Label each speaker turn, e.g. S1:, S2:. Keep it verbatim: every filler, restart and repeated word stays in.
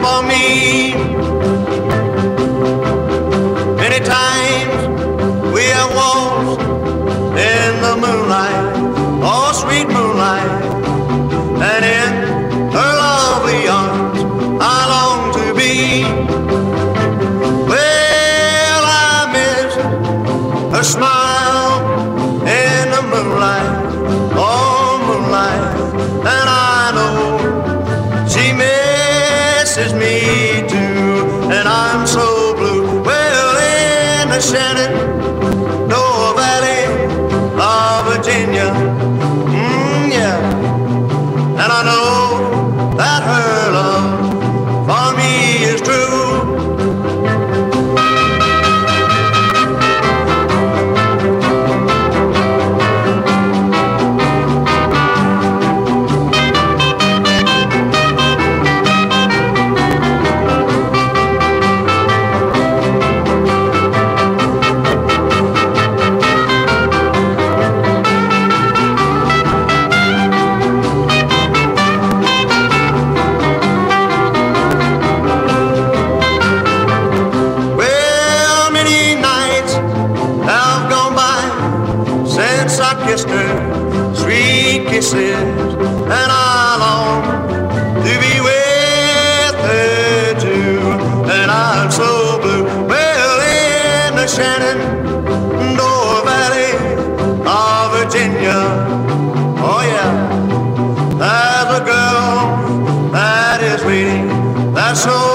S1: for me. Many times we have waltzed in the moonlight, oh sweet moonlight, and in her lovely arms I long to be. Well, I miss her smile in the moonlight, oh moonlight, and I know she misses me too, and I'm so blue. Well, in the Shenandoah Valley of Virginia, mm, yeah, and I know that her love for me is true. Kissed her sweet kisses, and I long to be with her too, and I'm so blue. Well, in the Shenandoah Valley of Virginia, oh yeah, there's a girl that is waiting, that's so